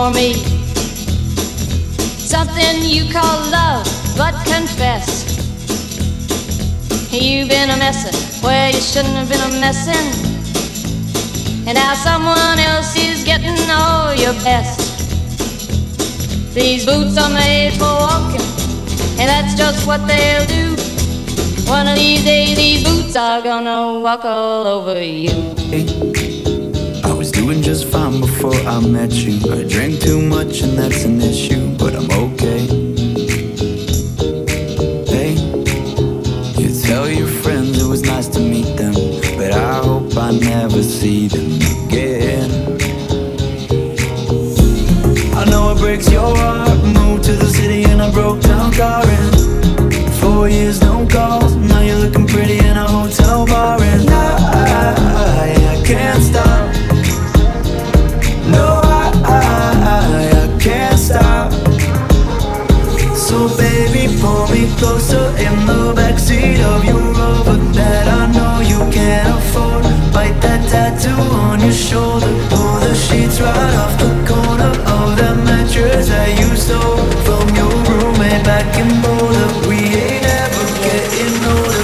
for me. Something you call love, but confess you've been a messin' where you shouldn't have been a messin', and now someone else is getting all your best. These boots are made for walking, and that's just what they'll do. One of these days these boots are gonna walk all over you. Hey, I was doing just fine before I met you. I drank too much and that's an issue, but I'm okay. Hey, you tell your friends it was nice to meet them, but I hope I never see them again. I know it breaks your heart. Moved to the city in a broke down car, and 4 years no calls. Now you're looking pretty in a hotel bar, and I can't stop. No, I can't stop. So baby, pull me closer in the backseat of your Rover that I know you can't afford. Bite that tattoo on your shoulder. Pull the sheets right off the corner of that mattress that you stole from your roommate back in Boulder. We ain't ever getting older.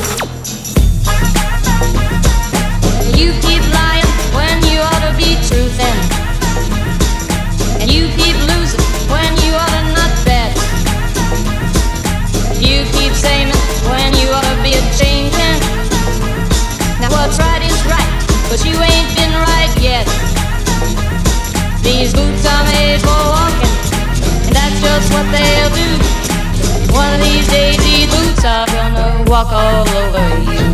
You keep lying when you ought to be truthin', and you keep losing when you ought to not bet. You keep saying when you ought to be a changin'. Now what's right is right, but you ain't been right yet. These boots are made for walking, and that's just what they'll do. One of these days these boots are gonna walk all over you.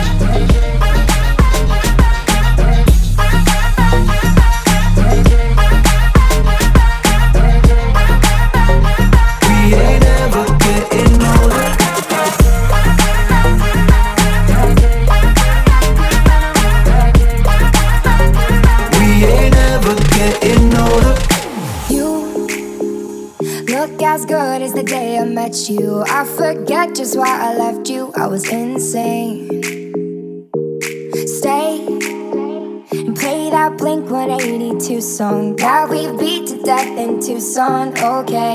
We ain't ever getting older. We ain't ever getting older. You look as good as the day I met you. I forget just why I left you. I was insane. Stay and play that Blink-182 song that we beat to death in Tucson. Okay.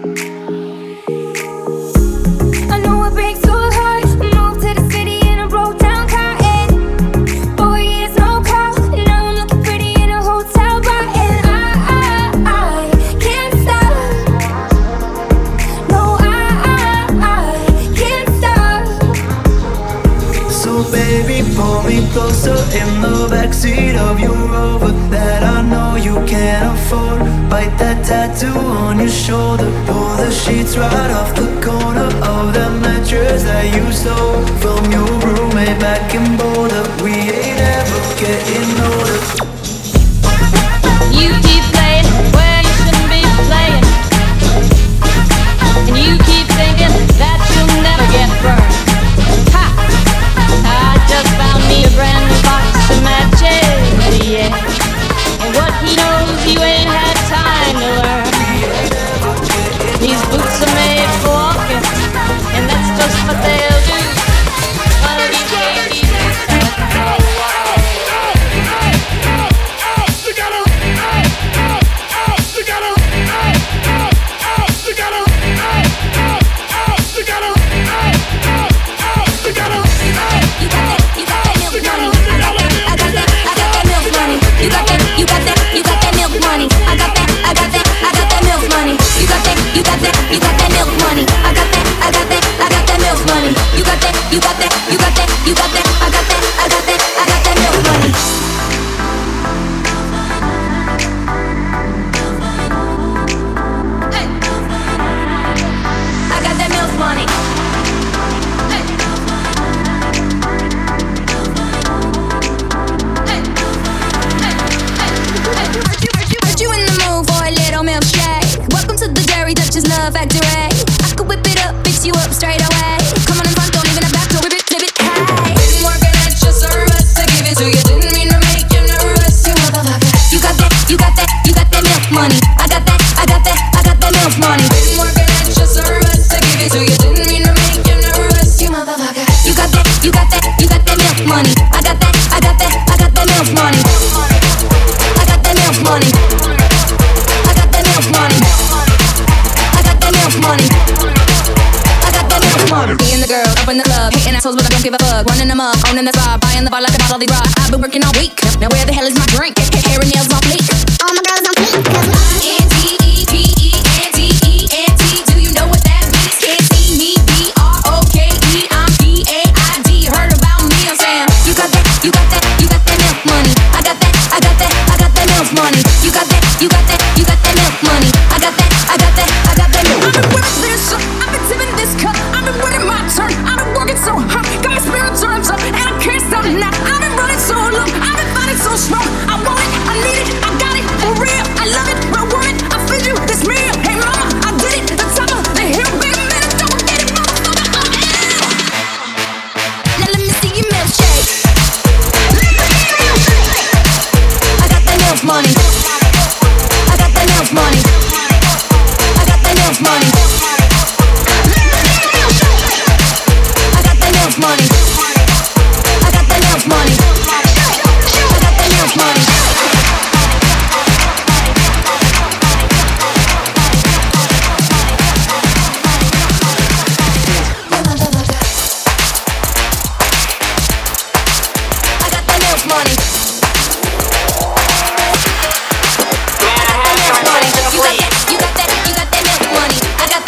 I know it breaks your heart. Moved to the city in a broke down car, and 4 years no call. Now I'm looking pretty in a hotel bar, and I can't stop. No, I can't stop. So baby, pull me closer in the backseat of your Rover that I know you can't afford. Bite that tattoo on your shoulder. Pull the sheets right off the corner of that mattress that you stole from your roommate back in Boulder. We ain't ever getting older. You keep playing where you shouldn't be playing, and you keep thinking that you'll never get burned. Ha! I just found me a brand new box of matches, yeah. And what he knows you ain't had time to learn. These boots are made for walking, and that's just what they'll do. One of these days these boots are gonna walk all Love Factory. I could whip it up, fix you up straight away. Come on in front, don't even have back, so whip it, hey. Been working at your service to give it to you. Didn't mean to make you nervous, you motherfucker. You got that, you got that, you got that milk money. I got that, I got that, I got that milk money. Been working at your service to give it to you. Didn't mean to make you nervous, you motherfucker. You got that, you got that, you got that milk money. I got that, I got that, I got that milk money. I got that milk money. I got that milk girl up in the club, hating assholes, but I don't give a fuck. Running them up, owning the spot, buying the bar like a bottle of rock. I've been working all week. Now where the hell is my drink? Hair and nails on fleek. All my girls on fleek. INTEPENTENT. Do you know what that means? Can't see me. BROKE. I'm BAID. Heard about me? I'm saying you got that, you got that, you got that milk money. I got that, I got that, I got that milk money. You got that, you got that, you got that milk money. I got that, I got that, I got that milk. I've been winning this up, I've been tipping this cup, I've been winning my turn, I've been working so hard, got my spirit turned up, and I can't stop now. I've been running so long, I've been fighting so strong. I want it, I need it, I got it, for real. I love it, my woman, I feed you this meal. Hey mama, I did it, the top of the hill, baby, man, don't get it, motherfucker, oh yeah. Now let me see your milkshake. I got that milk money. I got that milk money. I got that milk money. I got that milk money. I got that milk money. I got that milk money. I got that milk money. You got that milk money. I got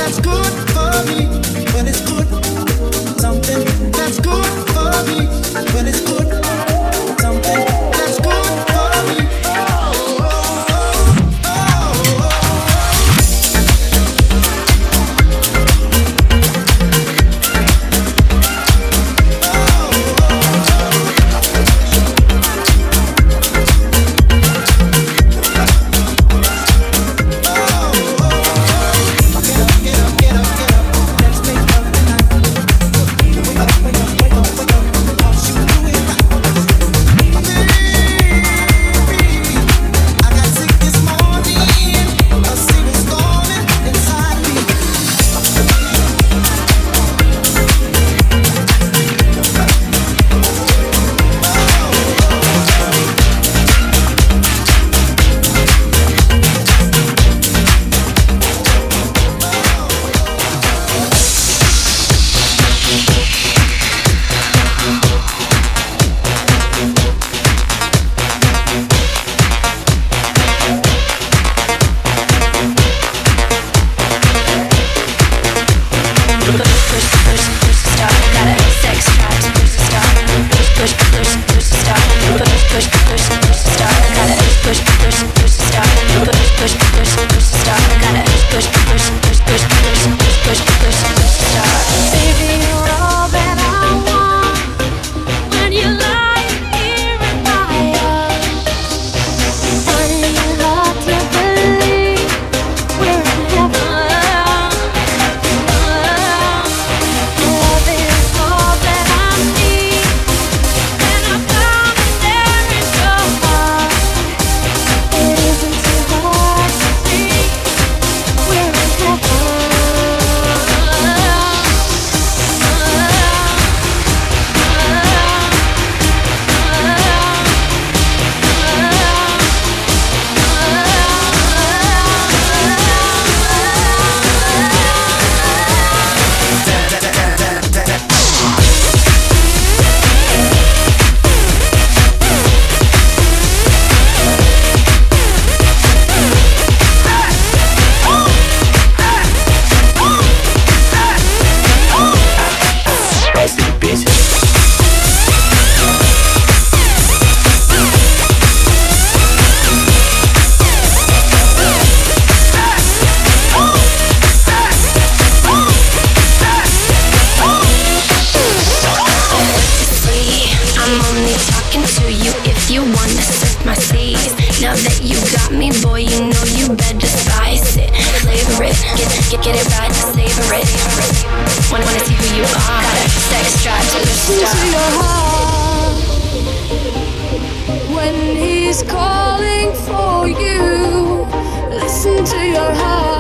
that's good for me when it's good. Something that's good for me when it's good. Something that's good for me. Get it right, savor it. Wanna see who you are. Got a sex drive to the star. Listen to your heart when he's calling for you. Listen to your heart.